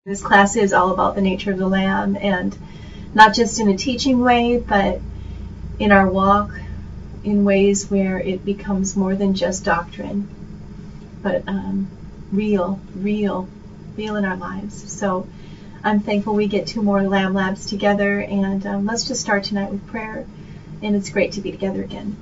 This class is all about the nature of the Lamb, and not just in a teaching way, but in our walk, in ways where it becomes more than just doctrine, but real in our lives. So I'm thankful we get 2 more Lamb Labs together, and let's just start tonight with prayer, and it's great to be together again.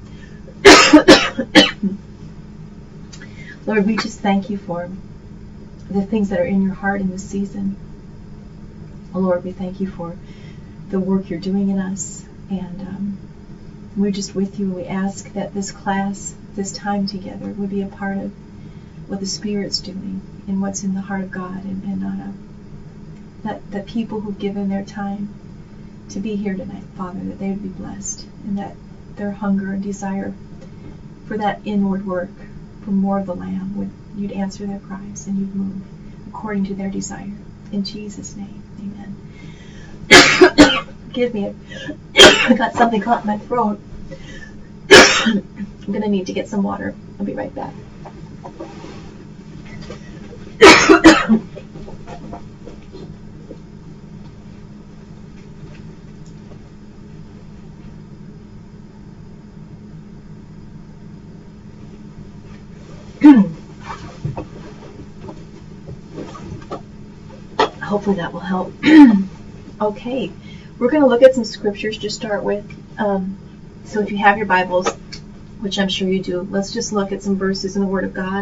Lord, we just thank you for the things that are in your heart in this season. Oh Lord, we thank you for the work you're doing in us, and we're just with you. We ask that this class, this time together, would be a part of what the Spirit's doing and what's in the heart of God, and that people who've given their time to be here tonight, Father, that they would be blessed, and that their hunger and desire for that inward work, for more of the Lamb, you'd answer their cries and you'd move according to their desire. In Jesus' name, amen. Forgive me, I got something caught in my throat. I'm going to need to get some water. I'll be right back. Hopefully that will help. Okay, we're going to look at some scriptures to start with. So if you have your Bibles, which I'm sure you do, let's just look at some verses in the Word of God.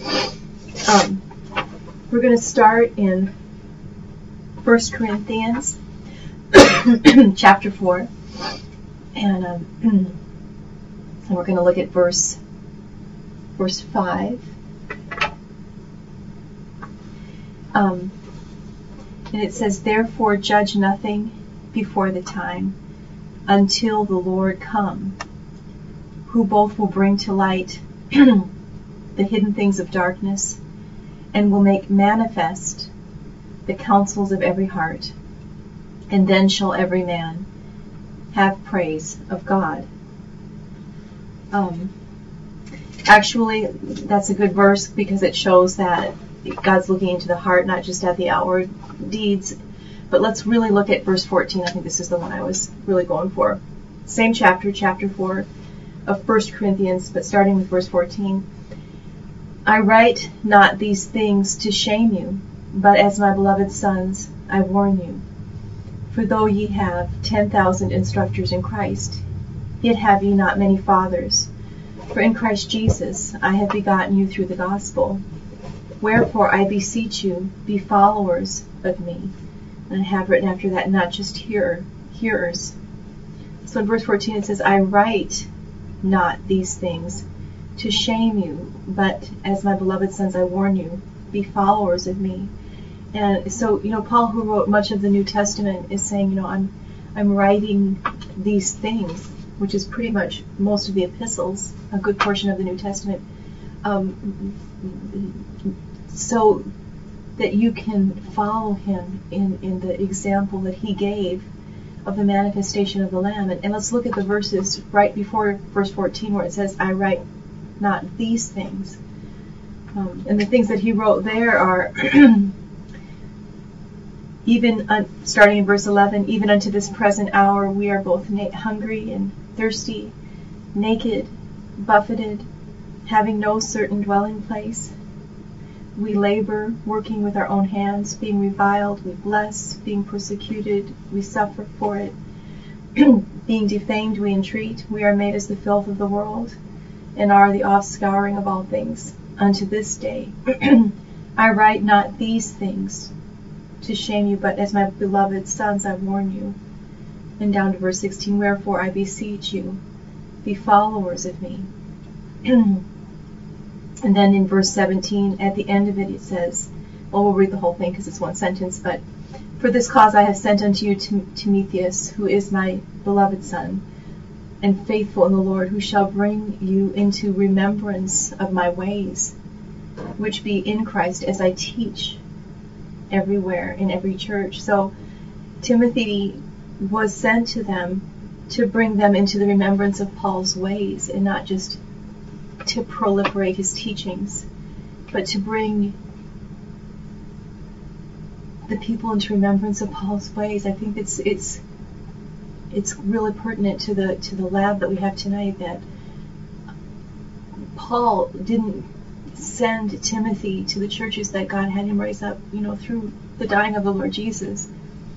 We're going to start in 1 Corinthians chapter 4, and we're going to look at verse 5. And it says, "Therefore judge nothing before the time, until the Lord come, who both will bring to light the hidden things of darkness, and will make manifest the counsels of every heart. And then shall every man have praise of God." Actually, that's a good verse because it shows that God's looking into the heart, not just at the outward deeds. But let's really look at verse 14. I think this is the one I was really going for. Same chapter 4 of 1 Corinthians, but starting with verse 14. "I write not these things to shame you, but as my beloved sons, I warn you. For though ye have 10,000 instructors in Christ, yet have ye not many fathers. For in Christ Jesus I have begotten you through the gospel. Wherefore I beseech you, be followers of me." And I have written after that, not just hearers. So in verse 14 it says, "I write not these things to shame you, but as my beloved sons I warn you, be followers of me." And so, Paul, who wrote much of the New Testament, is saying, I'm writing these things, which is pretty much most of the epistles, a good portion of the New Testament, so that you can follow him in the example that he gave of the manifestation of the Lamb. And let's look at the verses right before verse 14 where it says, "I write not these things." And the things that he wrote there are, even starting in verse 11, "Even unto this present hour we are both hungry and thirsty, naked, buffeted, having no certain dwelling place. We labor, working with our own hands, being reviled, we bless, being persecuted, we suffer for it. Being defamed, we entreat. We are made as the filth of the world, and are the offscouring of all things. Unto this day I write not these things to shame you, but as my beloved sons I warn you." And down to verse 16, "Wherefore I beseech you, be followers of me." And then in verse 17, at the end of it, it says, we'll read the whole thing because it's one sentence, but "For this cause I have sent unto you Timotheus, who is my beloved son, and faithful in the Lord, who shall bring you into remembrance of my ways, which be in Christ, as I teach everywhere in every church." So Timothy was sent to them to bring them into the remembrance of Paul's ways, and not just to proliferate his teachings, but to bring the people into remembrance of Paul's ways. I think it's really pertinent to the lab that we have tonight, that Paul didn't send Timothy to the churches that God had him raise up, through the dying of the Lord Jesus,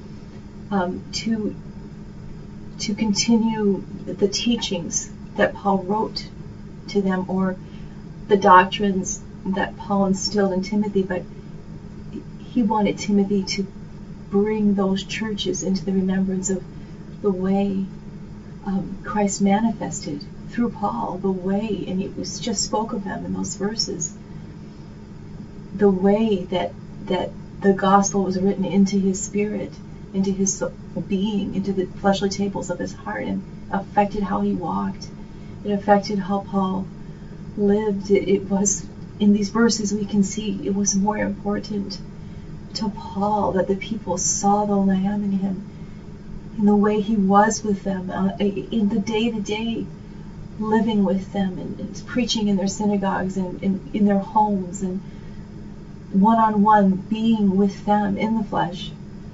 to continue the teachings that Paul wrote to them, or the doctrines that Paul instilled in Timothy, but he wanted Timothy to bring those churches into the remembrance of the way Christ manifested through Paul, the way, and it was just spoke of them in those verses, the way that the gospel was written into his spirit, into his being, into the fleshly tables of his heart, and affected how he walked. It affected how Paul lived. It was, in these verses we can see, it was more important to Paul that the people saw the Lamb in him, in the way he was with them, in the day-to-day living with them, and preaching in their synagogues, and in their homes, and one-on-one being with them in the flesh.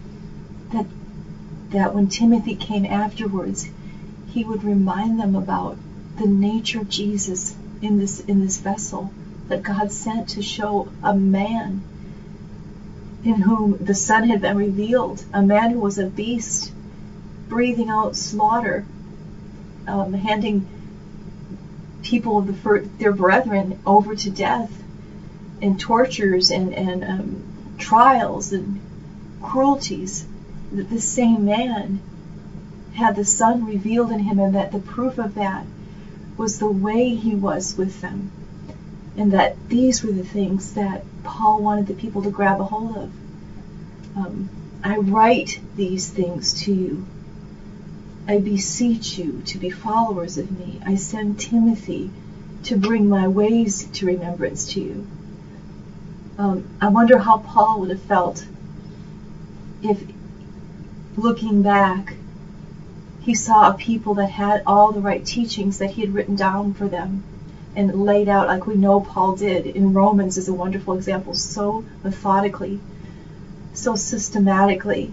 That when Timothy came afterwards, he would remind them about the nature of Jesus in this vessel that God sent to show a man in whom the Son had been revealed, a man who was a beast, breathing out slaughter, handing people of their brethren over to death, and tortures, and trials, and cruelties. That the same man had the Son revealed in him, and that the proof of that was the way he was with them, and that these were the things that Paul wanted the people to grab a hold of. I write these things to you. I beseech you to be followers of me. I send Timothy to bring my ways to remembrance to you. I wonder how Paul would have felt if, looking back, he saw a people that had all the right teachings that he had written down for them and laid out, like we know Paul did in Romans is a wonderful example, so methodically, so systematically,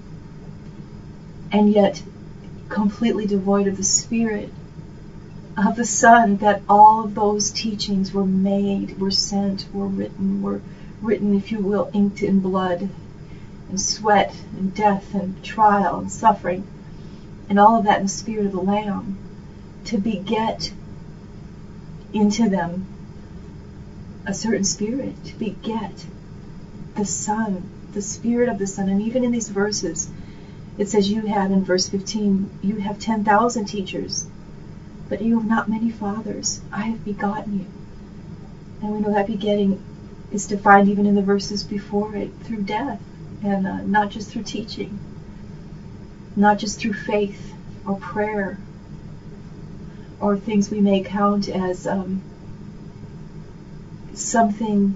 and yet completely devoid of the Spirit of the Son, that all of those teachings were made, were sent, were written, if you will, inked in blood and sweat and death and trial and suffering, and all of that in the Spirit of the Lamb, to beget into them a certain spirit, to beget the Son, the Spirit of the Son. And even in these verses, it says you have, in verse 15, you have 10,000 teachers, but you have not many fathers. I have begotten you. And we know that begetting is defined even in the verses before it, through death, and not just through teaching, not just through faith or prayer, or things we may count as something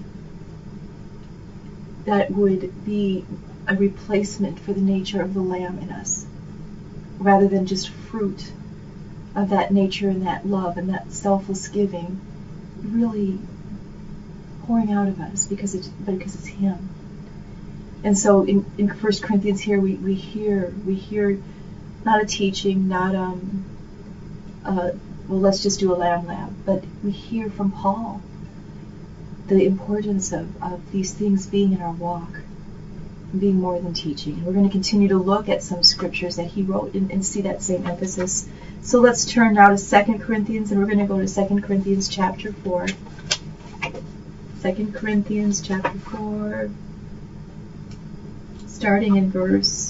that would be a replacement for the nature of the Lamb in us, rather than just fruit of that nature and that love and that selfless giving really pouring out of us because it's Him. And so in 1 Corinthians here we hear not a teaching, not well, let's just do a lamb lab, but we hear from Paul the importance of these things being in our walk, being more than teaching. And we're going to continue to look at some scriptures that he wrote and see that same emphasis. So let's turn now to 2 Corinthians, and we're going to go to 2 Corinthians chapter 4. 2 Corinthians chapter 4, starting in verse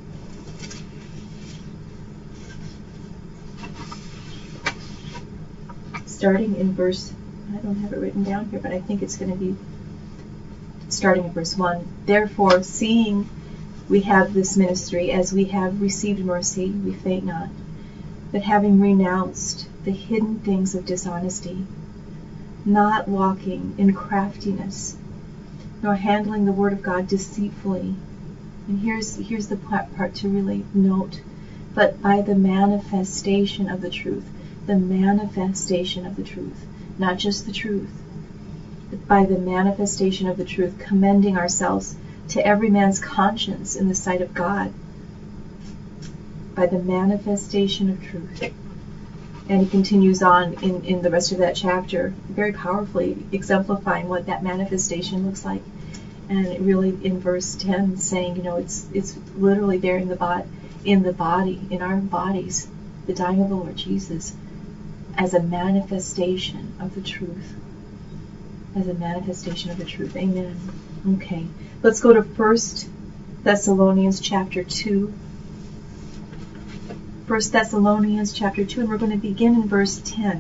I don't have it written down here, but I think it's going to be starting in verse 1. Therefore, seeing we have this ministry, as we have received mercy, we faint not, but having renounced the hidden things of dishonesty, not walking in craftiness, nor handling the word of God deceitfully. And here's the part to really note. But by the manifestation of the truth. The manifestation of the truth. Not just the truth. But by the manifestation of the truth, commending ourselves to every man's conscience in the sight of God by the manifestation of truth. And he continues on in the rest of that chapter, very powerfully exemplifying what that manifestation looks like. And really in verse 10 saying, it's literally there in the body, in our bodies, the dying of the Lord Jesus, as a manifestation of the truth. As a manifestation of the truth. Amen. Okay. Let's go to 1 Thessalonians chapter 2. 1 Thessalonians chapter 2, and we're going to begin in verse 10.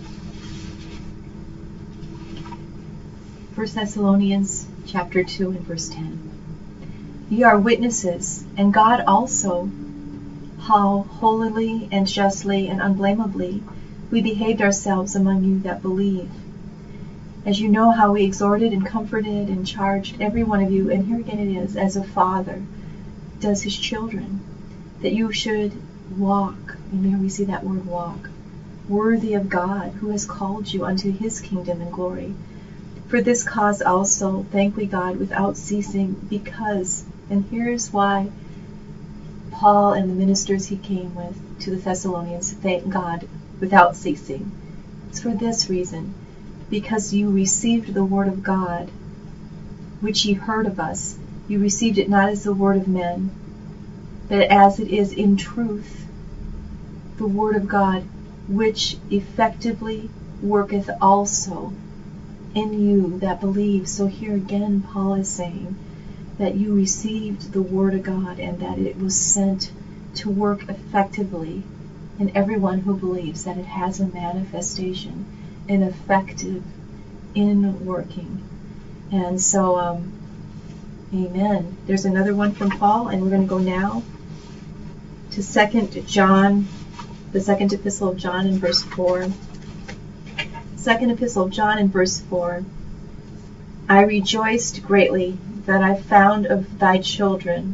1 Thessalonians chapter 2 and verse 10. Ye are witnesses, and God also, how holily and justly and unblameably we behaved ourselves among you that believe. As you know how we exhorted and comforted and charged every one of you, and here again it is, as a father does his children, that you should walk, and there we see that word walk, worthy of God, who has called you unto his kingdom and glory. For this cause also thank we God without ceasing, because, and here's why Paul and the ministers he came with to the Thessalonians thank God without ceasing. It's for this reason, because you received the word of God, which ye heard of us. You received it not as the word of men, but as it is in truth, the word of God, which effectively worketh also in you that believe. So here again Paul is saying that you received the word of God and that it was sent to work effectively in everyone who believes, that it has a manifestation, an effective in working. And so, amen. There's another one from Paul, and we're going to go now to 2 John, the second epistle of John in verse 4. Second epistle of John in verse 4. I rejoiced greatly that I found of thy children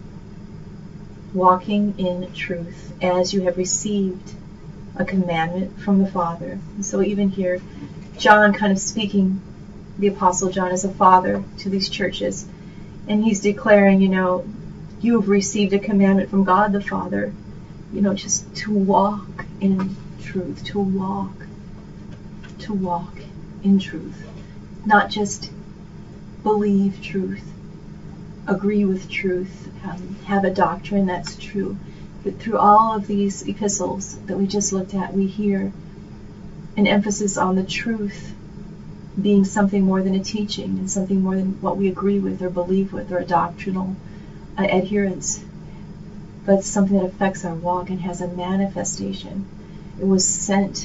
walking in truth, as you have received a commandment from the Father. And so even here, John kind of speaking, the Apostle John, as a father to these churches, and he's declaring, you have received a commandment from God the Father, just to walk in truth, to walk in truth, not just believe truth, agree with truth, have a doctrine that's true. But through all of these epistles that we just looked at, we hear an emphasis on the truth being something more than a teaching and something more than what we agree with or believe with or a doctrinal adherence, but something that affects our walk and has a manifestation. It was sent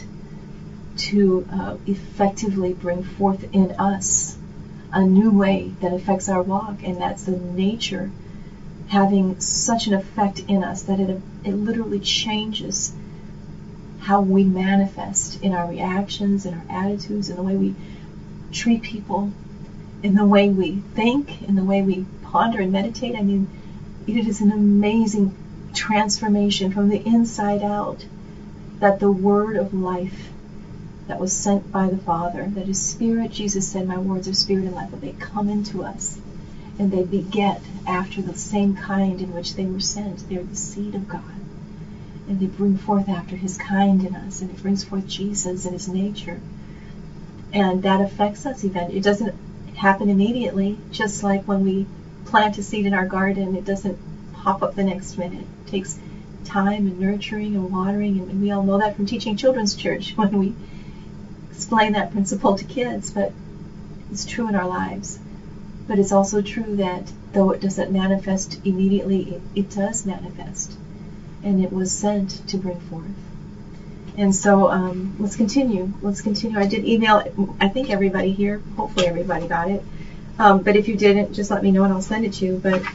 to effectively bring forth in us a new way that affects our walk, and that's the nature having such an effect in us that it literally changes how we manifest in our reactions, in our attitudes, in the way we treat people, in the way we think, in the way we ponder and meditate. I mean, it is an amazing transformation from the inside out, that the word of life that was sent by the Father, that is spirit, Jesus said, my words are spirit and life, that they come into us and they beget after the same kind in which they were sent. They're the seed of God, and they bring forth after his kind in us, and it brings forth Jesus and his nature, and that affects us. It doesn't happen immediately, just like when we plant a seed in our garden, it doesn't pop up the next minute. It takes time and nurturing and watering, and we all know that from teaching children's church when we explain that principle to kids, but it's true in our lives. But it's also true that though it doesn't manifest immediately, it does manifest, and it was sent to bring forth. And so let's continue. I did email, I think, everybody here. Hopefully everybody got it. But if you didn't, just let me know and I'll send it to you. But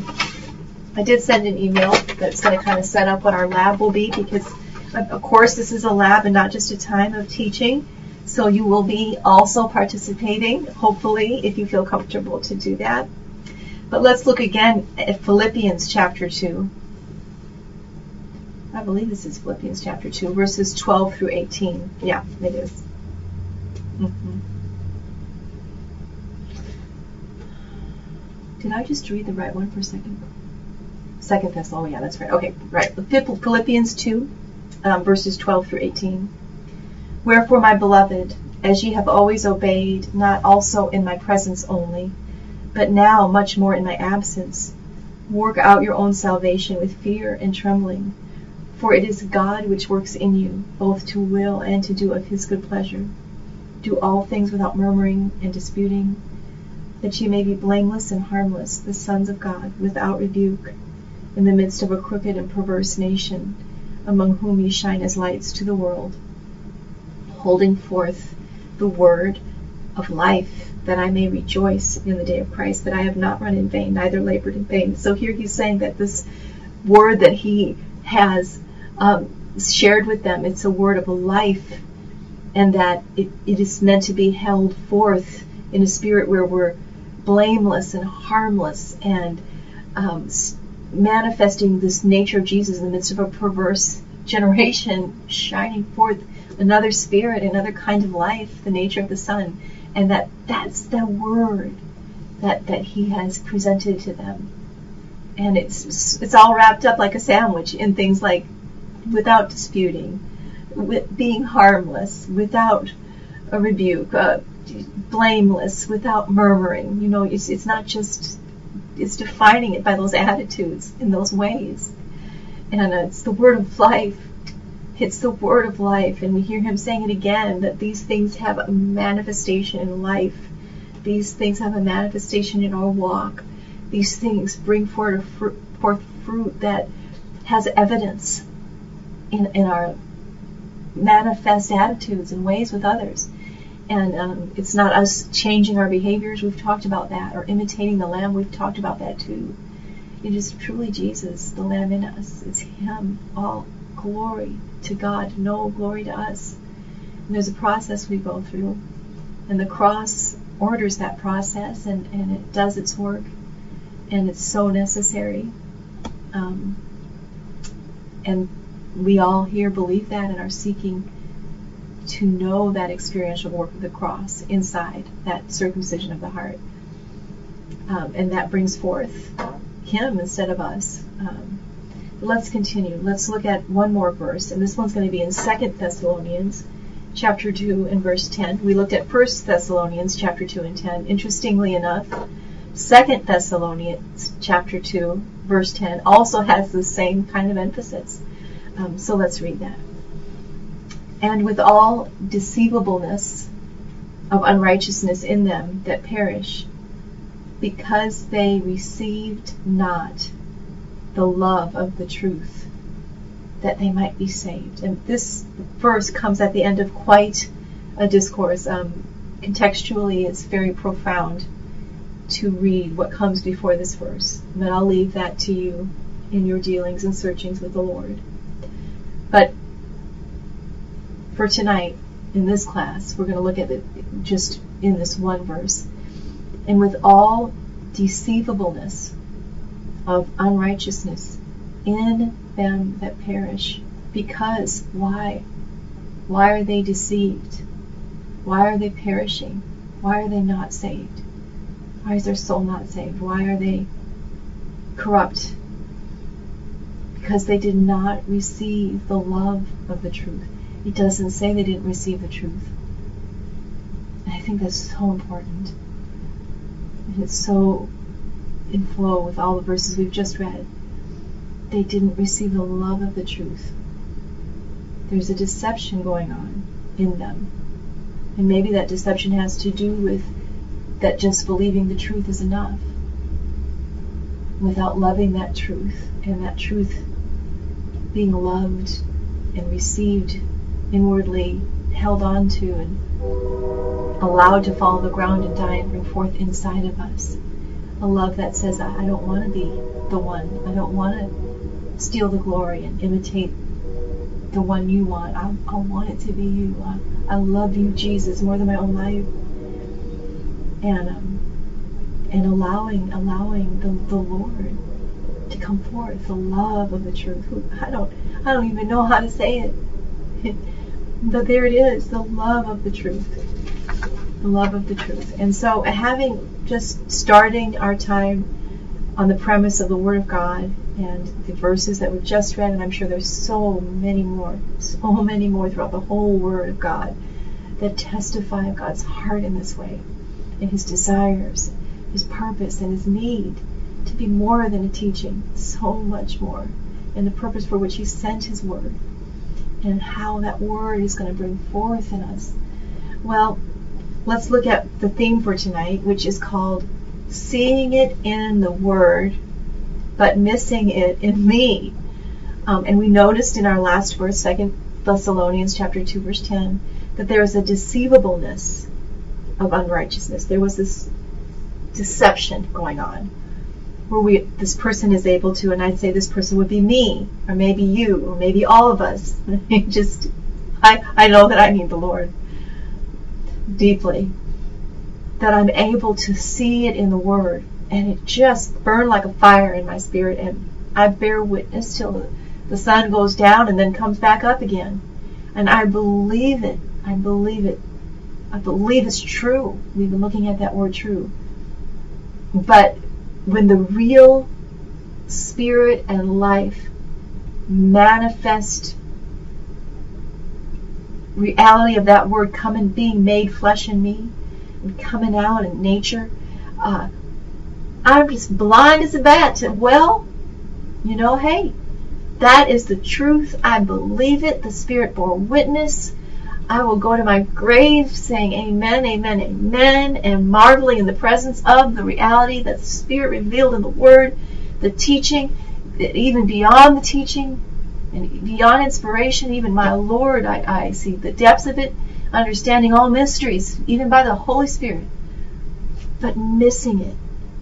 I did send an email that's going to kind of set up what our lab will be, because, of course, this is a lab and not just a time of teaching. So you will be also participating, hopefully, if you feel comfortable to do that. But let's look again at Philippians chapter 2. I believe this is Philippians chapter 2, verses 12 through 18. Yeah, it is. Did I just read the right one for a second? Second Thessalonians, yeah, that's right. Okay, right. Philippians 2, verses 12 through 18. Wherefore, my beloved, as ye have always obeyed, not also in my presence only, but now much more in my absence, work out your own salvation with fear and trembling. For it is God which works in you, both to will and to do of his good pleasure. Do all things without murmuring and disputing, that ye may be blameless and harmless, the sons of God, without rebuke, in the midst of a crooked and perverse nation, among whom ye shine as lights to the world, holding forth the word of life, that I may rejoice in the day of Christ, that I have not run in vain, neither labored in vain. So here he's saying that this word that he has shared with them, it's a word of life, and that it is meant to be held forth in a spirit where we're blameless and harmless, and manifesting this nature of Jesus in the midst of a perverse generation, shining forth another spirit, another kind of life, the nature of the Son. And that's the word that he has presented to them. And it's all wrapped up like a sandwich in things like without disputing, with being harmless, without a rebuke, blameless, without murmuring. You know, it's not just, it's defining it by those attitudes in those ways. And it's the word of life. It's the word of life. And we hear him saying it again, that these things have a manifestation in life. These things have a manifestation in our walk. These things bring forth fruit that has evidence in our manifest attitudes and ways with others. And it's not us changing our behaviors, we've talked about that, or imitating the Lamb, we've talked about that too. It is truly Jesus, the Lamb in us. It's him. All glory to God, no glory to us. And there's a process we go through, and the cross orders that process, and it does its work, and it's so necessary. And we all here believe that and are seeking to know that experiential work of the cross inside, that circumcision of the heart. And that brings forth him instead of us. But let's continue. Let's look at one more verse, and this one's going to be in 2 Thessalonians chapter 2 and verse 10. We looked at 1 Thessalonians chapter 2 and 10. Interestingly enough, 2 Thessalonians chapter 2 verse 10 also has the same kind of emphasis. So let's read that. And with all deceivableness of unrighteousness in them that perish, because they received not the love of the truth, that they might be saved. And this verse comes at the end of quite a discourse. Contextually, it's very profound to read what comes before this verse. But I'll leave that to you in your dealings and searchings with the Lord. But for tonight, in this class, we're going to look at it just in this one verse. And with all deceivableness of unrighteousness in them that perish. Because, why? Why are they deceived? Why are they perishing? Why are they not saved? Why is their soul not saved? Why are they corrupt? Because they did not receive the love of the truth. It doesn't say they didn't receive the truth. And I think that's so important. And it's so in flow with all the verses we've just read. They didn't receive the love of the truth. There's a deception going on in them. And maybe that deception has to do with that just believing the truth is enough, without loving that truth, and that truth being loved and received inwardly, held on to, and allowed to fall to the ground and die and bring forth inside of us. A love that says, I don't want to be the one. I don't want to steal the glory and imitate the one you want. I want it to be you. I love you, Jesus, more than my own life. And allowing the Lord to come forth, the love of the truth. I don't even know how to say it. But there it is, the love of the truth. The love of the truth. And so having just starting our time on the premise of the Word of God and the verses that we've just read, and I'm sure there's so many more throughout the whole Word of God that testify of God's heart in this way, and His desires, His purpose, and His need to be more than a teaching, so much more, and the purpose for which He sent His Word, and how that Word is going to bring forth in us. Well, let's look at the theme for tonight, which is called Seeing It in the Word, but Missing It in Me. And we noticed in our last verse, 2 Thessalonians chapter 2, verse 10, that there is a deceivableness of unrighteousness. There was this deception going on, where this person is able to, and I'd say this person would be me, or maybe you, or maybe all of us. I know that I need the Lord deeply, that I'm able to see it in the Word, and it just burned like a fire in my spirit, and I bear witness till the sun goes down and then comes back up again. And I believe it. I believe it. I believe it's true. We've been looking at that word true. But when the real spirit and life manifest reality of that word coming, being made flesh in me, and coming out in nature, I'm just blind as a bat to, well, hey, that is the truth. I believe it. The Spirit bore witness. I will go to my grave saying amen, amen, amen, and marveling in the presence of the reality that the Spirit revealed in the Word, the teaching, even beyond the teaching, and beyond inspiration, even my Lord, I see the depths of it, understanding all mysteries, even by the Holy Spirit, but missing it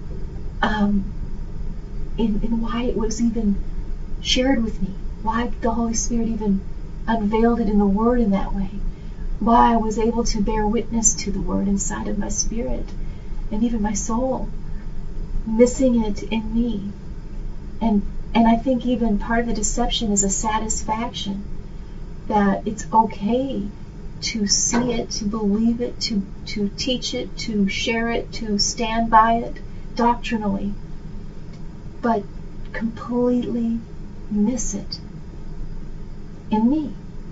in why it was even shared with me, why the Holy Spirit even unveiled it in the Word in that way, why I was able to bear witness to the Word inside of my spirit and even my soul, missing it in me. And I think even part of the deception is a satisfaction that it's okay to see it, to believe it, to teach it, to share it, to stand by it doctrinally, but completely miss it in me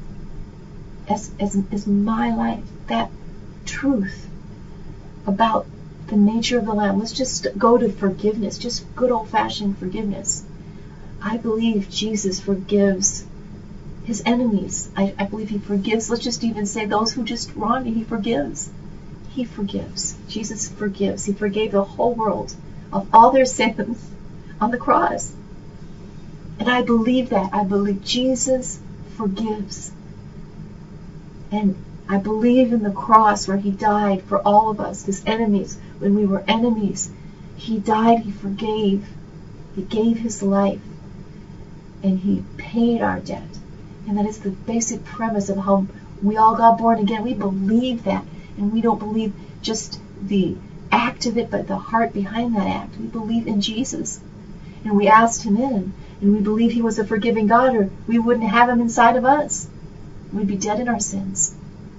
as my life, that truth about the nature of the Lamb. Let's just go to forgiveness, just good old-fashioned forgiveness. I believe Jesus forgives His enemies. I believe He forgives, let's just even say those who just wronged Him, He forgives. He forgives. Jesus forgives. He forgave the whole world of all their sins on the cross. And I believe that. I believe Jesus forgives. And I believe in the cross where He died for all of us, His enemies. When we were enemies, He died, He forgave. He gave His life. And He paid our debt. And that is the basic premise of how we all got born again. We believe that. And we don't believe just the act of it, but the heart behind that act. We believe in Jesus. And we asked Him in. And we believe He was a forgiving God, or we wouldn't have Him inside of us. We'd be dead in our sins.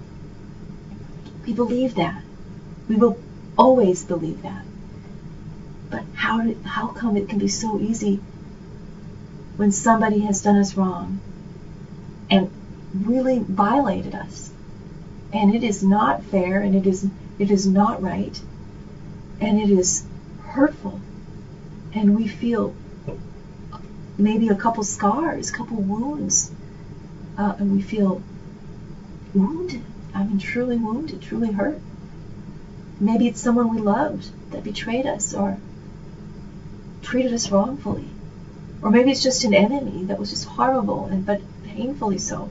We believe that. We will always believe that. But how come it can be so easy when somebody has done us wrong and really violated us? And it is not fair, and it is not right, and it is hurtful, and we feel maybe a couple scars, a couple wounds, and we feel wounded. I mean, truly wounded, truly hurt. Maybe it's someone we loved that betrayed us or treated us wrongfully. Or maybe it's just an enemy that was just horrible, but painfully so.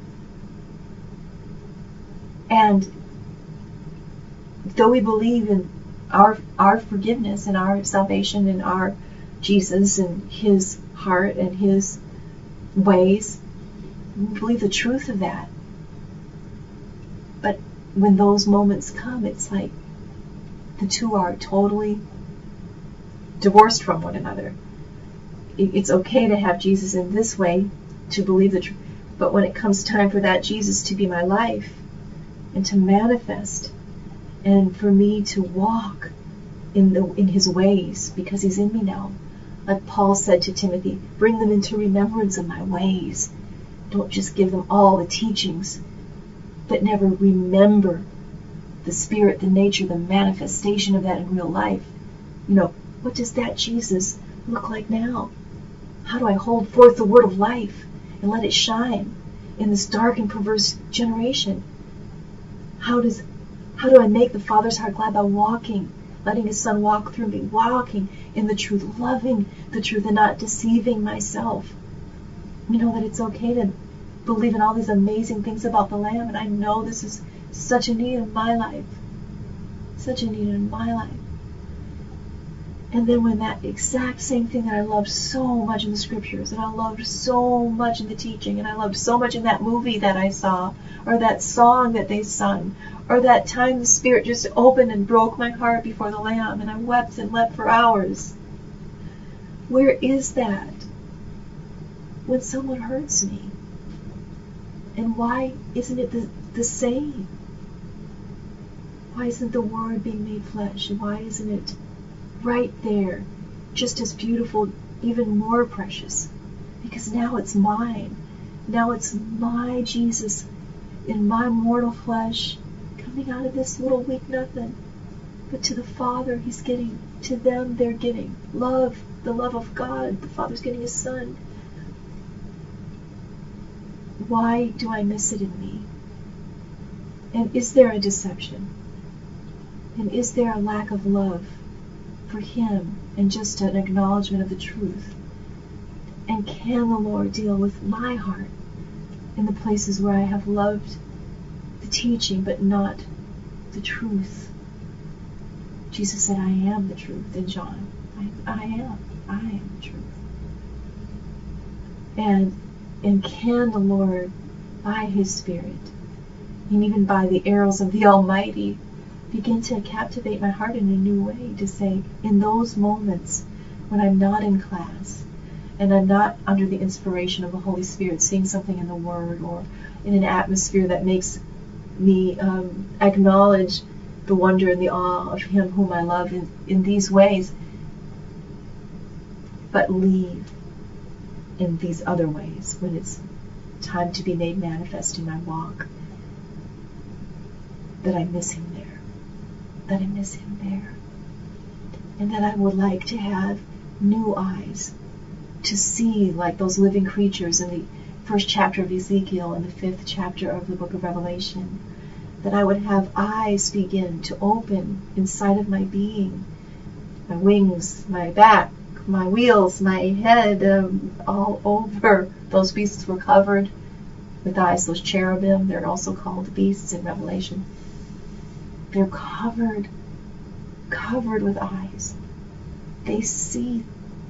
And though we believe in our forgiveness and our salvation and our Jesus and His heart and His ways, we believe the truth of that. But when those moments come, it's like the two are totally divorced from one another. It's okay to have Jesus in this way, to believe the truth. But when it comes time for that Jesus to be my life and to manifest and for me to walk in his ways, because he's in me now. Like Paul said to Timothy, bring them into remembrance of my ways. Don't just give them all the teachings, but never remember the spirit, the nature, the manifestation of that in real life. What does that Jesus look like now? How do I hold forth the word of life and let it shine in this dark and perverse generation? How do I make the Father's heart glad? By walking, letting his Son walk through me, walking in the truth, loving the truth, and not deceiving myself. That it's okay to believe in all these amazing things about the Lamb, and I know this is such a need in my life. Such a need in my life. And then when that exact same thing that I loved so much in the scriptures, and I loved so much in the teaching, and I loved so much in that movie that I saw, or that song that they sung, or that time the Spirit just opened and broke my heart before the Lamb, and I wept and wept for hours. Where is that when someone hurts me? And why isn't it the same? Why isn't the Word being made flesh? And why isn't it right there, just as beautiful, even more precious? Because now it's mine. Now it's my Jesus in my mortal flesh, coming out of this little weak nothing. But to the Father, he's getting, to them, they're getting love, the love of God. The Father's getting his Son. Why do I miss it in me? And is there a deception? And is there a lack of love for him and just an acknowledgement of the truth? And can the Lord deal with my heart in the places where I have loved the teaching but not the truth? Jesus said, I am the truth in John. I am the truth. And can the Lord, by his Spirit, and even by the arrows of the Almighty, begin to captivate my heart in a new way, to say, in those moments when I'm not in class, and I'm not under the inspiration of the Holy Spirit, seeing something in the Word or in an atmosphere that makes me acknowledge the wonder and the awe of him whom I love in these ways, but leave in these other ways when it's time to be made manifest in my walk, that I miss him there. That I miss him there. And that I would like to have new eyes to see like those living creatures in the first chapter of Ezekiel and the 5th chapter of the book of Revelation. That I would have eyes begin to open inside of my being, my wings, my back, my wheels, my head, all over. Those beasts were covered with eyes, those cherubim. They're also called beasts in Revelation. They're covered with eyes. They see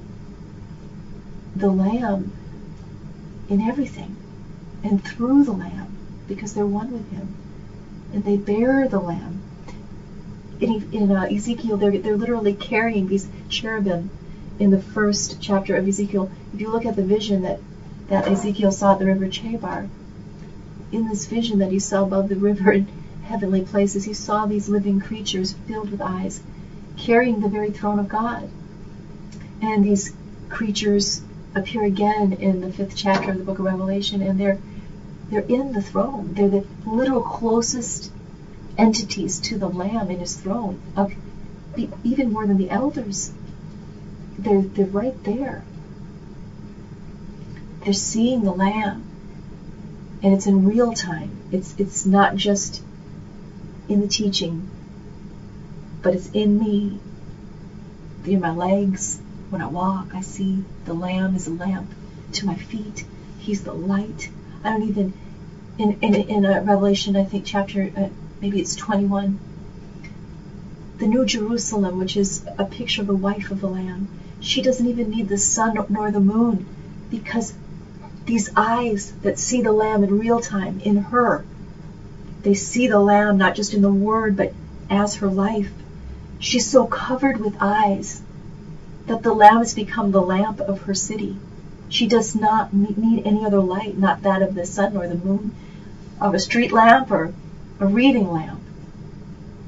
the Lamb in everything and through the Lamb, because they're one with him. And they bear the Lamb. In Ezekiel, they're literally carrying these cherubim in the 1st chapter of Ezekiel. If you look at the vision that Ezekiel saw at the river Chebar, in this vision that he saw above the river in heavenly places, he saw these living creatures filled with eyes, carrying the very throne of God. And these creatures appear again in the 5th chapter of the book of Revelation, and they're in the throne. They're the literal closest entities to the Lamb in his throne, even more than the elders. They're right there. They're seeing the Lamb, and it's in real time. It's not just in the teaching, but it's in me. In my legs, when I walk, I see the Lamb is a lamp to my feet. He's the light. I don't even, in Revelation, I think chapter, maybe it's 21, the New Jerusalem, which is a picture of the wife of the Lamb, she doesn't even need the sun nor the moon, because these eyes that see the Lamb in real time, in her, they see the Lamb not just in the Word, but as her life. She's so covered with eyes that the Lamb has become the lamp of her city. She does not need any other light, not that of the sun or the moon, of a street lamp or a reading lamp.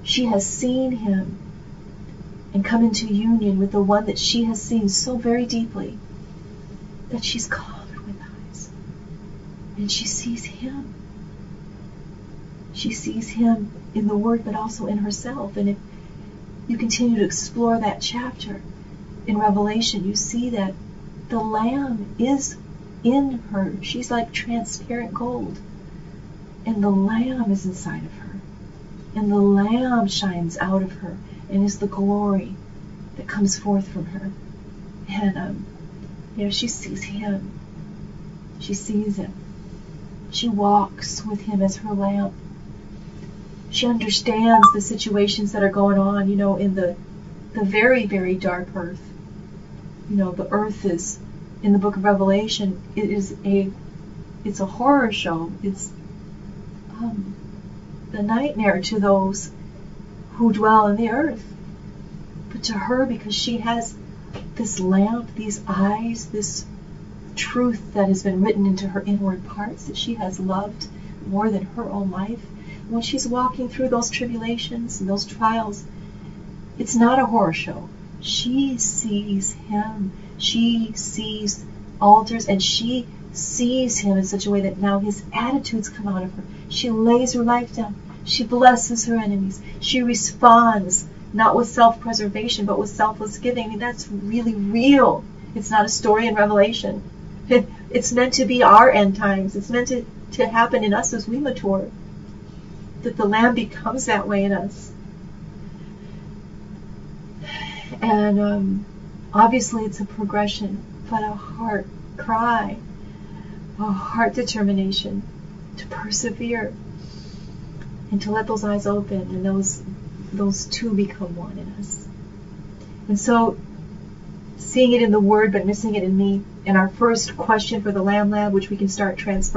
She has seen him and come into union with the one that she has seen so very deeply that she's covered with eyes. And she sees him. She sees him in the Word, but also in herself. And if you continue to explore that chapter in Revelation, you see that the Lamb is in her. She's like transparent gold. And the Lamb is inside of her. And the Lamb shines out of her and is the glory that comes forth from her. And, she sees him. She sees him. She walks with him as her lamp. She understands the situations that are going on, in the very, very dark earth. The earth is, in the book of Revelation, it's a horror show. It's the nightmare to those who dwell in the earth. But to her, because she has this lamp, these eyes, this truth that has been written into her inward parts that she has loved more than her own life, when she's walking through those tribulations and those trials, it's not a horror show. She sees him. She sees altars, and she sees him in such a way that now his attitudes come out of her. She lays her life down. She blesses her enemies. She responds, not with self-preservation, but with selfless giving. That's really real. It's not a story in Revelation. It's meant to be our end times. It's meant to happen in us as we mature. That the Lamb becomes that way in us. And obviously it's a progression, but a heart cry, a heart determination to persevere and to let those eyes open and those two become one in us. And so, seeing it in the Word but missing it in me, and our first question for the Lamb Lab, which we can start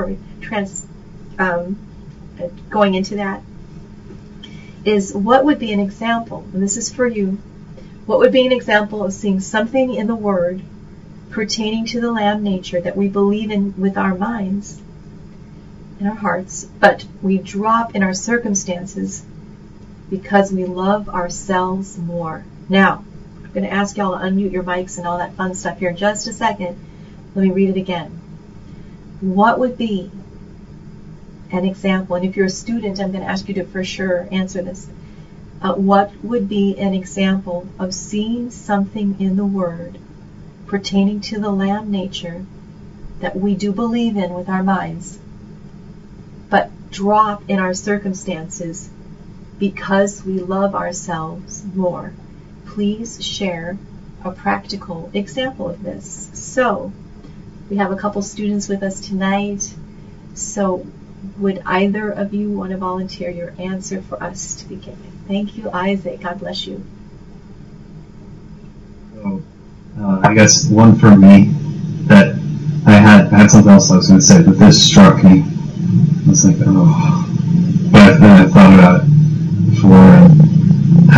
going into that, is what would be an example, and this is for you, what would be an example of seeing something in the Word pertaining to the Lamb nature that we believe in with our minds, in our hearts, but we drop in our circumstances because we love ourselves more. Now, I'm going to ask y'all to unmute your mics and all that fun stuff here in just a second. Let me read it again. What would be an example, and if you're a student, I'm going to ask you to for sure answer this. What would be an example of seeing something in the Word pertaining to the Lamb nature that we do believe in with our minds, but drop in our circumstances because we love ourselves more? Please share a practical example of this. So, we have a couple students with us tonight. So, would either of you want to volunteer your answer for us to begin with? Thank you, Isaac. God bless you. So, I guess one for me that I had something else I was going to say, but this struck me. I was like, oh. But then I thought about it before, and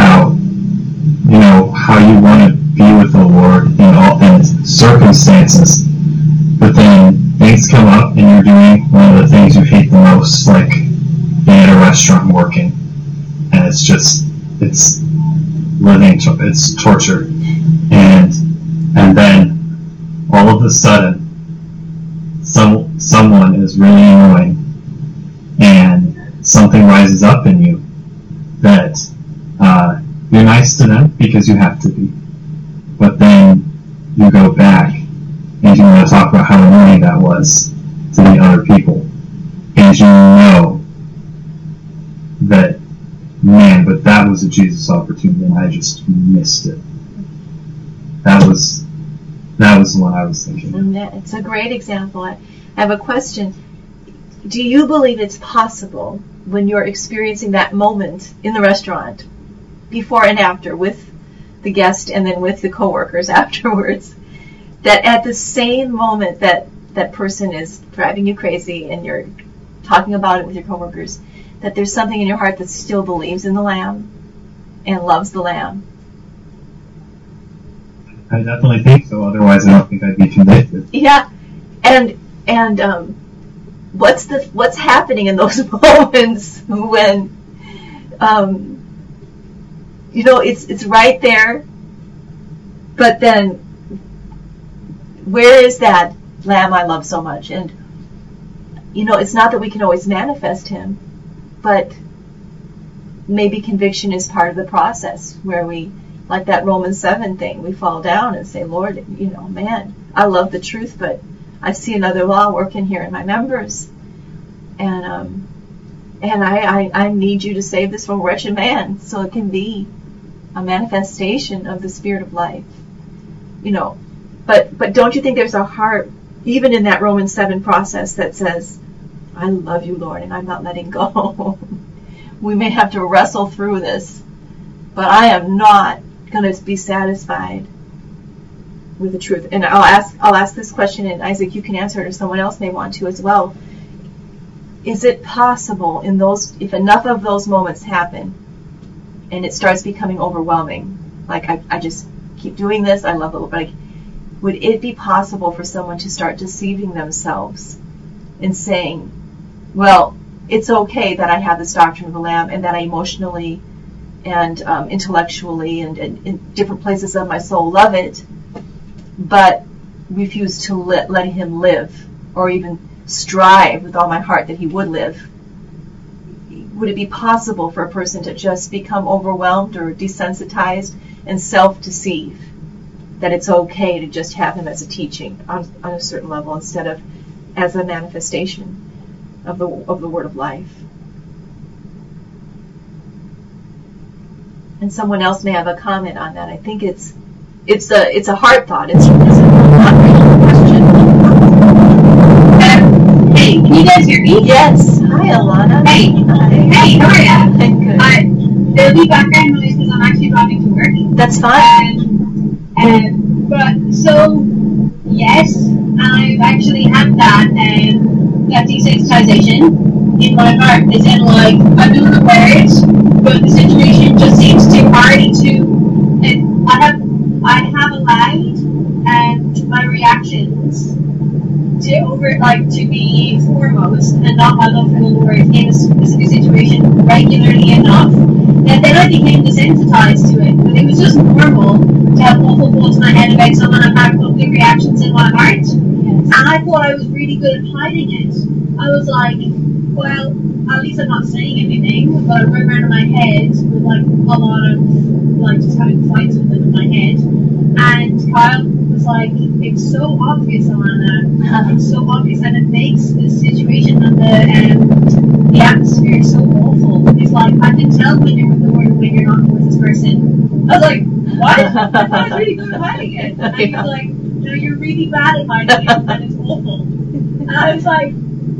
how you want to be with the Lord in circumstances, but then things come up and you're doing one of the things you hate the most, like being at a restaurant working, and it's torture, and then all of a sudden someone is really annoying and something rises up in you that you're nice to them because you have to be, but then you go back and you want to talk about how annoying that was to the other people, and you know that, man, but that was a Jesus opportunity and I just missed it. That was the one I was thinking. It's a great example. I have a question. Do you believe it's possible, when you're experiencing that moment in the restaurant, before and after, with the guest and then with the coworkers afterwards, that at the same moment that person is driving you crazy and you're talking about it with your coworkers, that there's something in your heart that still believes in the Lamb and loves the Lamb? I definitely think so. Otherwise, I don't think I'd be convicted. Yeah, and what's happening in those moments when it's right there. But then, where is that lamb I love so much? And, it's not that we can always manifest him, but maybe conviction is part of the process where we, like that Romans 7 thing, we fall down and say, Lord, man, I love the truth, but I see another law working here in my members. And I need you to save this from wretched man so it can be a manifestation of the Spirit of life. But don't you think there's a heart, even in that Romans 7 process, that says, I love you, Lord, and I'm not letting go. We may have to wrestle through this, but I am not going to be satisfied with the truth. And I'll ask this question, and Isaac, you can answer it, or someone else may want to as well. Is it possible if enough of those moments happen and it starts becoming overwhelming, like I just keep doing this, I love it, but would it be possible for someone to start deceiving themselves and saying, well, it's okay that I have this doctrine of the Lamb and that I emotionally and intellectually and in different places of my soul love it, but refuse to let him live, or even strive with all my heart that he would live? Would it be possible for a person to just become overwhelmed or desensitized and self-deceive that it's okay to just have him as a teaching on a certain level instead of as a manifestation of the word of life? And someone else may have a comment on that. I think it's a heart thought. It's not a question. Hey, can you guys hear me? Yes. Hi, Alana. Hey. Hi. Hey, how are ya? Good. There'll be background noise because I'm actually driving to work. That's fine. But so yes, I've actually had that desensitization in my heart. It's in like I know the words, but the situation just seems too hard I have allowed my reactions to be foremost and not my love for the Lord in a specific situation regularly enough that then I became desensitized to it. But it was just normal to have awful thoughts in my head about someone and have ugly reactions in my heart. Yes. And I thought I was really good at hiding it. I was like, well, at least I'm not saying anything, but I'm running around in my head with like a lot of just having fights with them in my head. And Kyle was like, it's so obvious, Alana. It's so obvious, and it makes the situation and the atmosphere so awful. It's like, I can tell when you're with the Lord and when you're not with this person. I was like, what? I thought I was really good at hiding it. And he was like, no, you're really bad at hiding it, and it's awful. And I was like,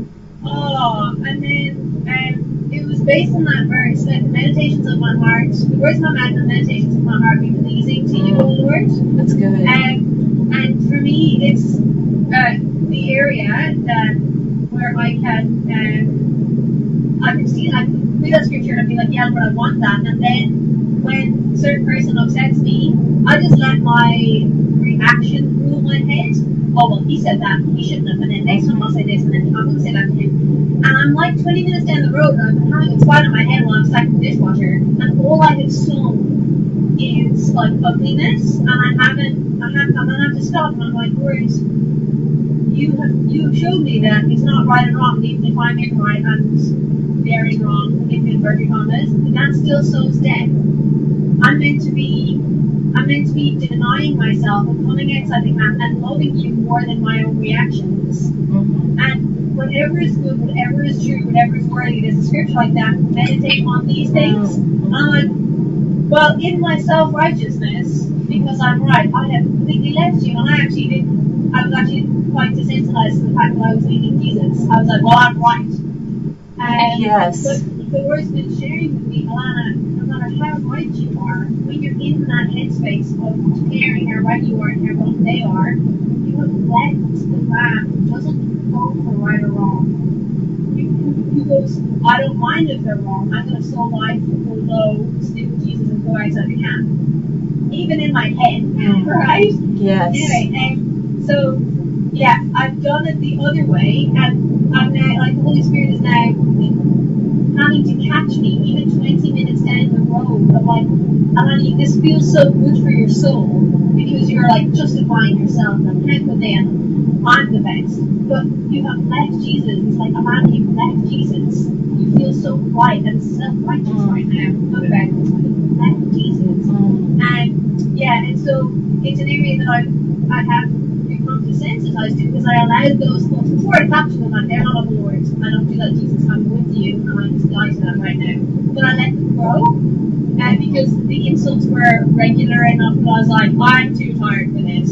oh. And then it was based on that verse, that the meditations of my heart, the words of my mouth and the meditations of my heart be pleasing to you, O Lord. That's good. And for me, it's the area where I can see, I can read that scripture and be like, yeah, but I want that. And then when a certain person upsets me, I just let my reaction rule my head. Oh, well, he said that, he shouldn't have, and then next time I'll say this, and then I'm going to say that to him. And I'm like 20 minutes down the road, and I'm having a fight in my head while I'm stacking the dishwasher, and all I have sung is like ugliness, and I have to stop, and I'm like, Lord, you have showed me that it's not right and wrong, even if I'm in right and they're in wrong, in inverted commas, and that still sows death. I'm meant to be denying myself and coming outside the camp and loving you more than my own reactions. Mm-hmm. And whatever is good, whatever is true, whatever is worthy, there's a scripture like that, meditate on these things. Mm-hmm. I'm like, well, in my self-righteousness, because I'm right, I have completely left you, and I was actually quite desensitized to the fact that I was leaving Jesus. I was like, well, I'm right. Yes. But the Lord's been sharing with me, Alana, no matter how right you are, when you're in that headspace of declaring how right you are and how wrong they are, you have left the lamb who doesn't go for right or wrong. Who goes, I don't mind if they're wrong, I'm going to sow life, go low, stick with Jesus, and go outside the camp. Even in my head, right? Yes. Anyway, so, yeah, I've done it the other way, and I'm now, like, the Holy Spirit is now having to catch me even 20 minutes down the road. I'm like, Alana, this feels so good for your soul because you're like justifying yourself and how could they? I'm the best. But you have left Jesus. It's like, Alana, you've left Jesus. You feel so right and self-righteous right now. Not about this, but you've left Jesus. And so it's an area that I have become desensitized to because I allowed those thoughts before I capture them. Like, they're not of the Lord. I don't do that, Jesus. I'm with you, and I just die to that right now. But I let them grow, because the insults were regular enough that I was like, I'm too tired for this.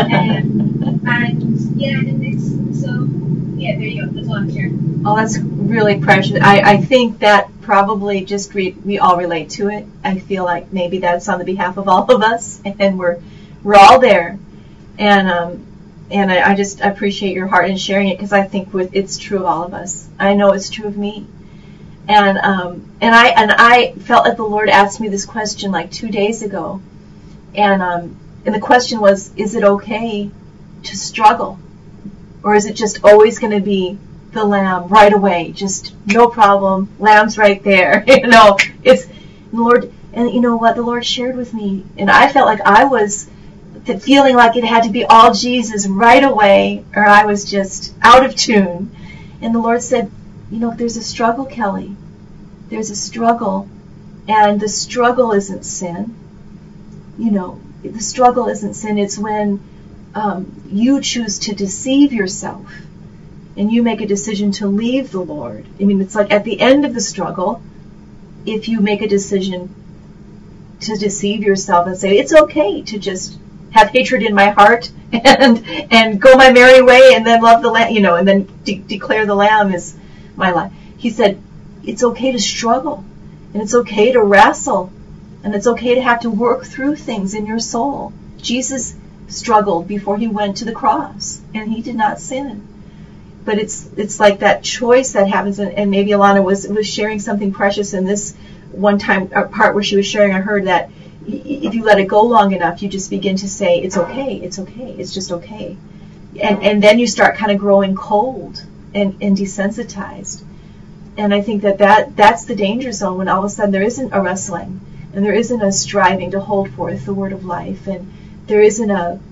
There you go. That's all I'm sharing. Oh, that's really precious. I think that probably just we all relate to it. I feel like maybe that's on the behalf of all of us, and we're all there. And I just appreciate your heart in sharing it because I think it's true of all of us. I know it's true of me. And I felt like the Lord asked me this question like 2 days ago, and the question was, is it okay to struggle? Or is it just always going to be the lamb right away? Just no problem. Lamb's right there. It's the Lord. And you know what the Lord shared with me? And I felt like I was feeling like it had to be all Jesus right away, or I was just out of tune. And the Lord said, there's a struggle, Kelly. There's a struggle. And the struggle isn't sin. The struggle isn't sin. It's when you choose to deceive yourself and you make a decision to leave the Lord. It's like at the end of the struggle, if you make a decision to deceive yourself and say, it's okay to just have hatred in my heart and go my merry way and then love the lamb, and then declare the lamb is my life. He said, it's okay to struggle, and it's okay to wrestle, and it's okay to have to work through things in your soul. Jesus struggled before he went to the cross, and he did not sin. But it's like that choice that happens, and maybe Alana was sharing something precious in this one time, a part where she was sharing, I heard that if you let it go long enough, you just begin to say, it's okay, it's just okay. And then you start kind of growing cold and desensitized. And I think that's the danger zone, when all of a sudden there isn't a wrestling, and there isn't a striving to hold forth the word of life, and there isn't a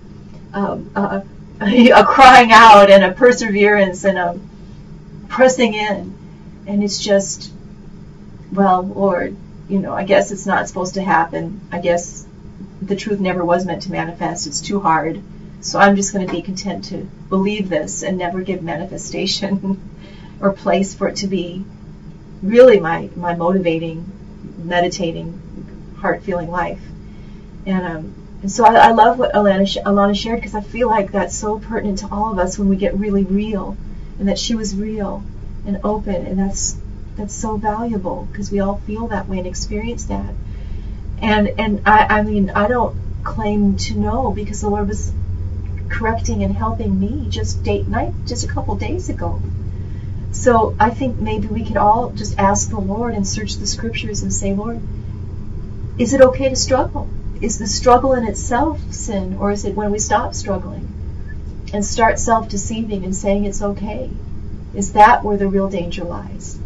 crying out and a perseverance and a pressing in. And it's just, well, Lord, I guess it's not supposed to happen. I guess the truth never was meant to manifest. It's too hard. So I'm just going to be content to believe this and never give manifestation or place for it to be really my motivating, meditating, heart-feeling life. And so I love what Alana shared, because I feel like that's so pertinent to all of us when we get really real, and that she was real and open, and that's so valuable because we all feel that way and experience that. And I don't claim to know, because the Lord was correcting and helping me just a couple days ago. So I think maybe we could all just ask the Lord and search the scriptures and say, Lord, is it okay to struggle? Is the struggle in itself sin, or is it when we stop struggling and start self-deceiving and saying it's okay? Is that where the real danger lies?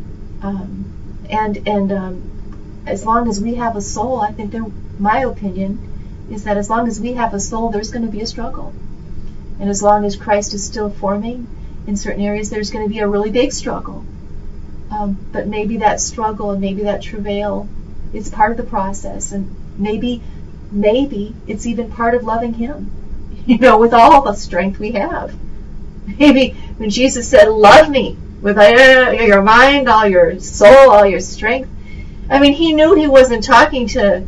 As long as we have a soul, I think my opinion is that as long as we have a soul, there's going to be a struggle. And as long as Christ is still forming in certain areas, there's going to be a really big struggle. But maybe that struggle and maybe that travail is part of the process, and maybe it's even part of loving Him, with all the strength we have. Maybe when Jesus said, love me with your mind, all your soul, all your strength, He knew He wasn't talking to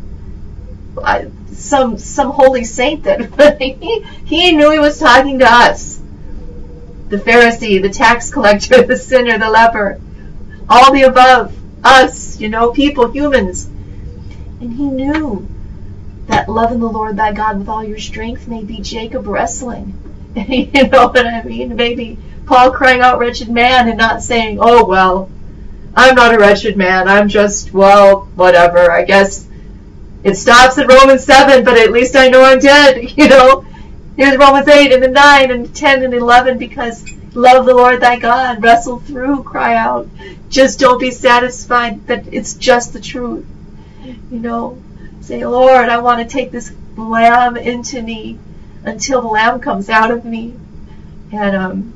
some holy saint, that he knew He was talking to us, the Pharisee, the tax collector, the sinner, the leper, all the above, us, people, humans. And He knew that loving the Lord thy God with all your strength may be Jacob wrestling. You know what I mean? Maybe Paul crying out, wretched man, and not saying, oh, well, I'm not a wretched man. I'm just, well, whatever. I guess it stops at Romans 7, but at least I know I'm dead. Here's Romans 8 and 9 and 10 and 11, because Love the Lord thy God. Wrestle through. Cry out. Just don't be satisfied that it's just the truth. Say, Lord, I want to take this lamb into me until the lamb comes out of me. And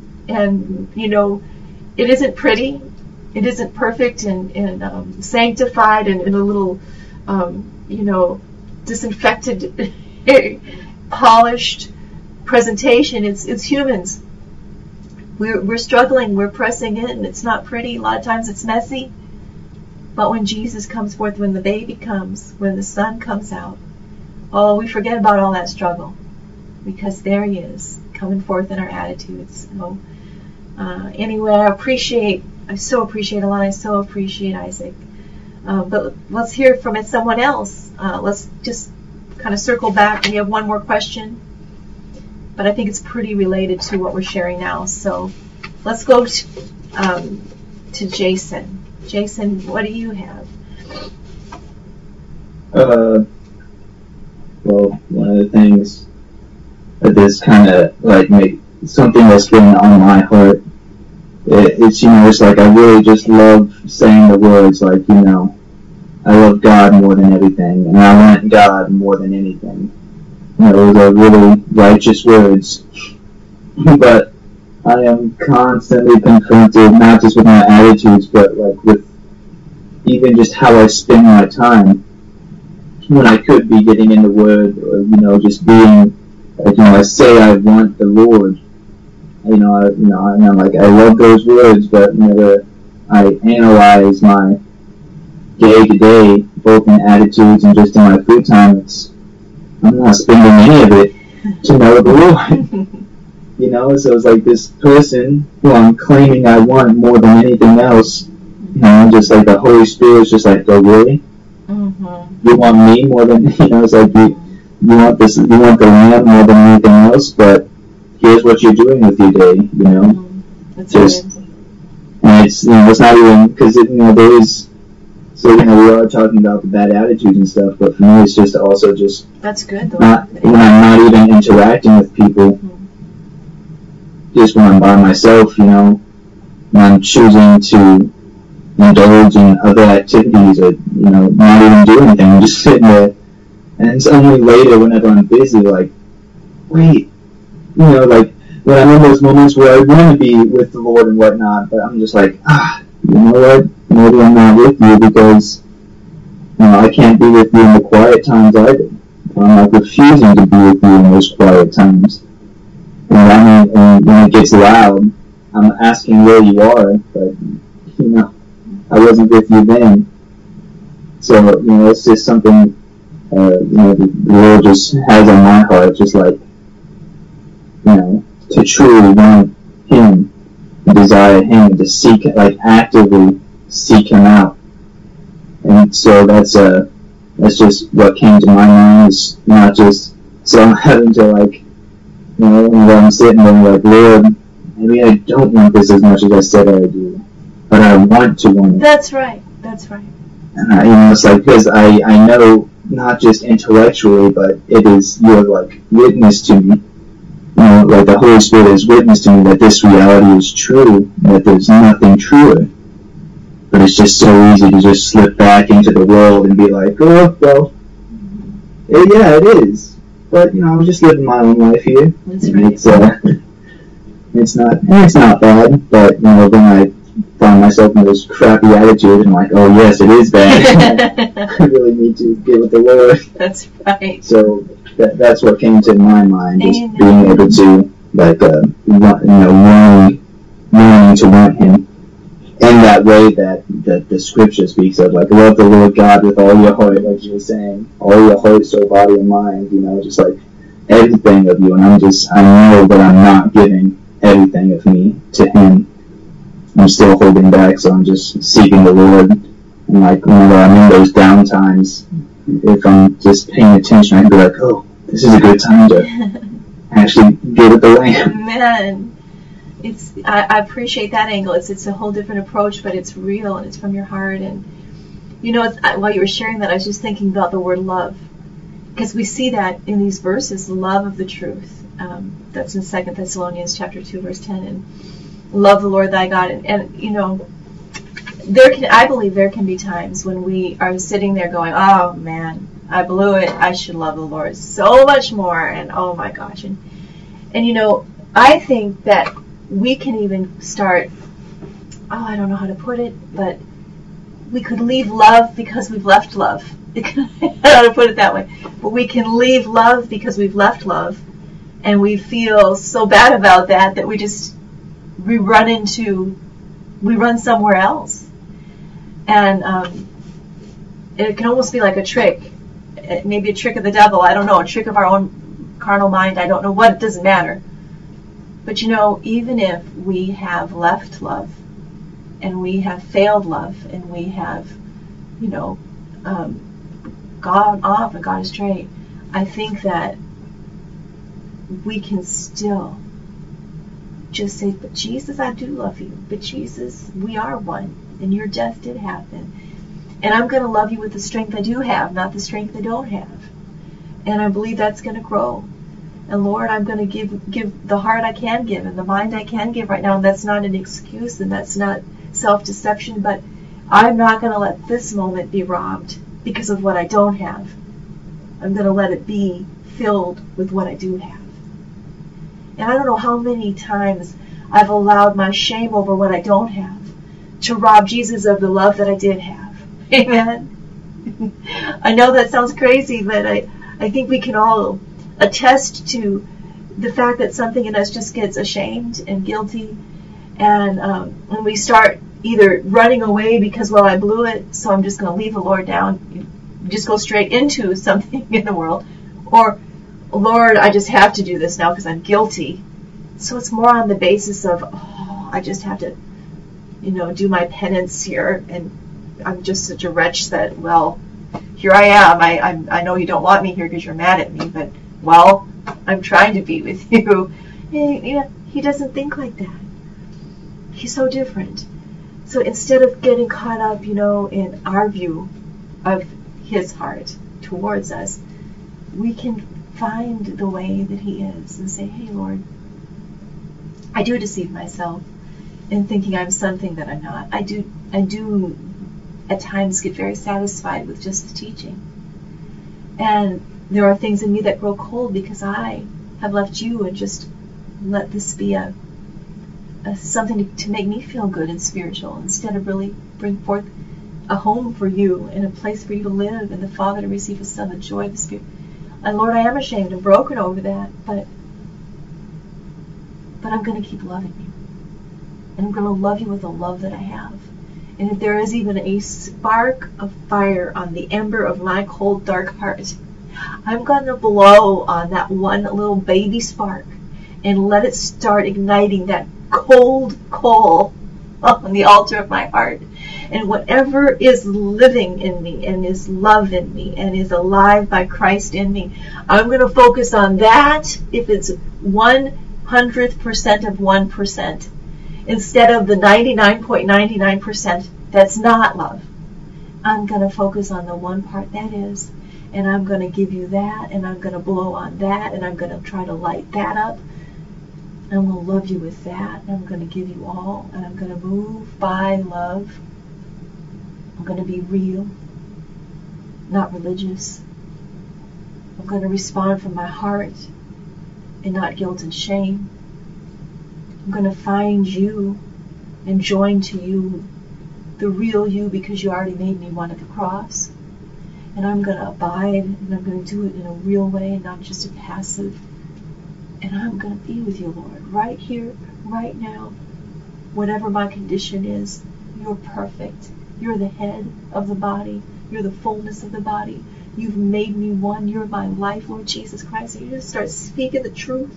it isn't pretty. It isn't perfect and sanctified and in a little, disinfected, polished presentation. It's humans. We're struggling. We're pressing in. It's not pretty. A lot of times it's messy. But when Jesus comes forth, when the baby comes, when the son comes out, we forget about all that struggle, because there he is, coming forth in our attitudes. So, anyway, I so appreciate Alana. I so appreciate Isaac. But let's hear from someone else. Let's just kind of circle back. We have one more question, but I think it's pretty related to what we're sharing now. So let's go to Jason. Jason, what do you have? Well, one of the things that this kind of make something that's been on my heart. It's it's like I really just love saying the words I love God more than everything, and I want God more than anything. Those are really righteous words, but I am constantly confronted, not just with my attitudes, but with even just how I spend my time, when I could be getting in the Word, or just being I say I want the Lord. I love those words, but whenever I analyze my day to day, both in attitudes and just in my free time, I'm not spending any of it to know the Lord. So it's like this person who I'm claiming I want more than anything else, just like the Holy Spirit's just like, oh really? Mm-hmm. You want me more than, it's like you want the Lamb more than anything else, but here's what you're doing with your day, That's just, right. And it's, it's not even, because there is, so, we are talking about the bad attitudes and stuff, but for me it's just also just, that's good, though. When I'm not even interacting with people, just when I'm by myself, when I'm choosing to indulge in other activities or, not even do anything, I'm just sitting there, and it's only later whenever I'm busy, wait, when I'm in those moments where I want to be with the Lord and whatnot, but I'm just like, you know what, maybe I'm not with you because, I can't be with you in the quiet times either. I'm refusing to be with you in those quiet times. And when it gets loud, I'm asking where you are, but, I wasn't with you then. So, it's just something, the Lord just has on my heart, just to truly want Him, desire Him, to seek, actively seek Him out. And so that's just what came to my mind, is not just, so I'm having to when I'm sitting there Lord, maybe I don't want this as much as I said I do, but I want to want it. That's right. And it's because I know, not just intellectually, but it is your witness to me. The Holy Spirit has witnessed to me that this reality is true, that there's nothing truer. But it's just so easy to just slip back into the world and be like, oh, well, yeah, it is. But, I'm just living my own life here. That's right. It's not bad, but, then I find myself in this crappy attitude and I'm like, oh yes, it is bad. I really need to get with the Lord. That's right. So that's what came to my mind, just Amen. being able to wanting to want Him in that way that the Scripture speaks of, love the Lord God with all your heart, like you were saying, all your heart, soul, body, and mind. Just everything of you. And I know that I'm not giving everything of me to Him. I'm still holding back, so I'm just seeking the Lord. And whenever I'm in those down times, if I'm just paying attention, I can be like, oh, this is a good time to actually get with the Lamb. Man, I appreciate that angle. It's a whole different approach, but it's real and it's from your heart. And while you were sharing that, I was just thinking about the word love, because we see that in these verses, love of the truth. That's in 2 Thessalonians chapter 2, verse 10. love the Lord thy God. And you know, I believe there can be times when we are sitting there going, oh man, I blew it. I should love the Lord so much more. And oh my gosh. And you know, I think that we can even start, I don't know how to put it, but we could leave love because we've left love. I don't know how to put it that way. But we can leave love because we've left love. And we feel so bad about that we run somewhere else. And it can almost be like a trick. Maybe a trick of the devil. I don't know. A trick of our own carnal mind. I don't know what. It doesn't matter. But you know, even if we have left love, and we have failed love, and we have, you know, gone off and gone astray, I think that we can still just say, but Jesus, I do love you. But Jesus, we are one, and your death did happen. And I'm going to love you with the strength I do have, not the strength I don't have. And I believe that's going to grow. And Lord, I'm going to give the heart I can give and the mind I can give right now. And that's not an excuse, and that's not self-deception, but I'm not going to let this moment be robbed because of what I don't have. I'm going to let it be filled with what I do have. And I don't know how many times I've allowed my shame over what I don't have to rob Jesus of the love that I did have. Amen. I know that sounds crazy, but I think we can all attest to the fact that something in us just gets ashamed and guilty. And when we start either running away because, well, I blew it, so I'm just going to leave the Lord down, you just go straight into something in the world. Or, Lord, I just have to do this now because I'm guilty. So it's more on the basis of, I just have to, you know, do my penance here, and I'm just such a wretch that, well, here I am. I know you don't want me here because you're mad at me, but, well, I'm trying to be with you. He doesn't think like that. He's so different. So instead of getting caught up, you know, in our view of his heart towards us, we can find the way that he is and say, hey, Lord, I do deceive myself in thinking I'm something that I'm not. I do at times get very satisfied with just the teaching. And there are things in me that grow cold because I have left you and just let this be a something to make me feel good and spiritual, instead of really bring forth a home for you and a place for you to live, and the Father to receive His Son, the joy of the Spirit. And Lord, I am ashamed and broken over that, but I'm going to keep loving you. And I'm going to love you with the love that I have. And if there is even a spark of fire on the ember of my cold, dark heart, I'm going to blow on that one little baby spark and let it start igniting that cold coal on the altar of my heart. And whatever is living in me and is love in me and is alive by Christ in me, I'm going to focus on that if it's 100% of 1%, instead of the 99.99% that's not love. I'm going to focus on the one part that is, and I'm going to give you that, and I'm going to blow on that, and I'm going to try to light that up. I'm going to love you with that, and I'm going to give you all, and I'm going to move by love. I'm going to be real, not religious. I'm going to respond from my heart and not guilt and shame. I'm going to find you and join to you, the real you, because you already made me one at the cross. And I'm going to abide, and I'm going to do it in a real way and not just a passive. And I'm going to be with you, Lord, right here, right now. Whatever my condition is, you're perfect. You're the head of the body. You're the fullness of the body. You've made me one. You're my life, Lord Jesus Christ. And you just start speaking the truth.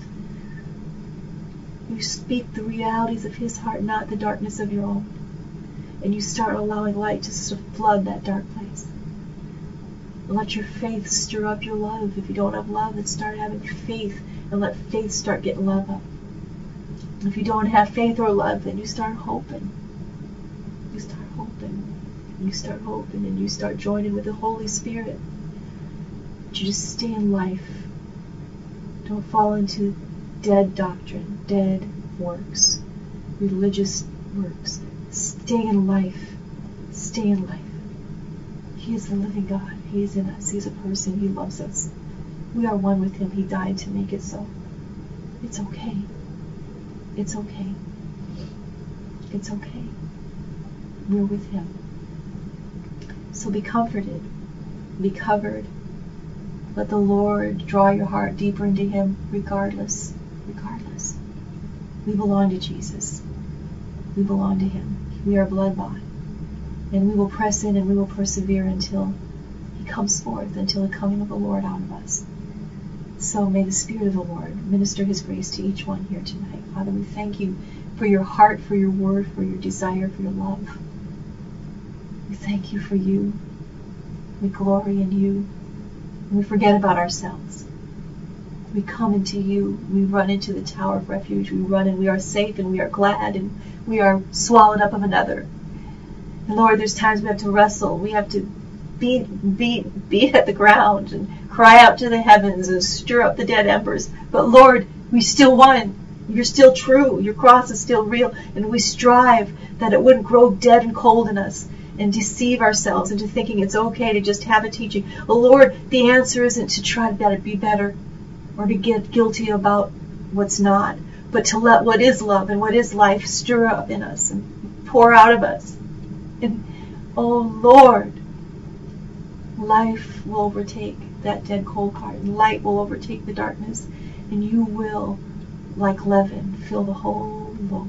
You speak the realities of His heart, not the darkness of your own. And you start allowing light to sort of flood that dark place. And let your faith stir up your love. If you don't have love, then start having faith. And let faith start getting love up. If you don't have faith or love, then you start hoping. You start hoping. You start hoping, and you start joining with the Holy Spirit. But you just stay in life. Don't fall into dead doctrine, dead works. religious works. Stay in life. Stay in life. He is the living God. He is in us. He is a person. He loves us. We are one with him. He died to make it so. It's okay. It's okay. It's okay. We're with him. So be comforted. Be covered. Let the Lord draw your heart deeper into him regardless. Regardless. We belong to Jesus. We belong to him. We are blood-bought. And we will press in and we will persevere until he comes forth, until the coming of the Lord out of us. So may the Spirit of the Lord minister his grace to each one here tonight. Father, we thank you for your heart, for your word, for your desire, for your love. We thank you for you. We glory in you. And we forget about ourselves. We come into you. We run into the tower of refuge. We run and we are safe and we are glad and we are swallowed up of another. And Lord, there's times we have to wrestle. We have to beat at the ground and cry out to the heavens and stir up the dead embers. But Lord, we still won. You're still true. Your cross is still real. And we strive that it wouldn't grow dead and cold in us and deceive ourselves into thinking it's okay to just have a teaching. Well, Lord, the answer isn't to try to be better or to get guilty about what's not, but to let what is love and what is life stir up in us and pour out of us. And, oh Lord, life will overtake that dead cold heart, and light will overtake the darkness, and you will, like leaven, fill the whole loaf.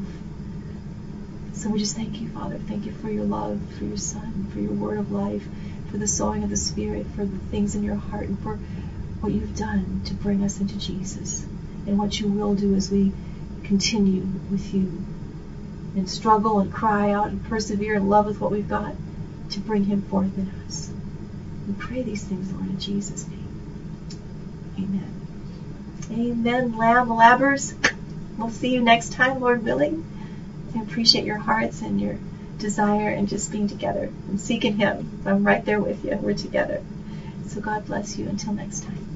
So we just thank you, Father. Thank you for your love, for your Son, for your word of life, for the sowing of the Spirit, for the things in your heart, and for what you've done to bring us into Jesus, and what you will do as we continue with you and struggle and cry out and persevere and love with what we've got to bring him forth in us. We pray these things, Lord, in Jesus' name. Amen. Amen, labbers. We'll see you next time, Lord willing. I appreciate your hearts and your desire and just being together and seeking him. I'm right there with you. We're together. So God bless you. Until next time.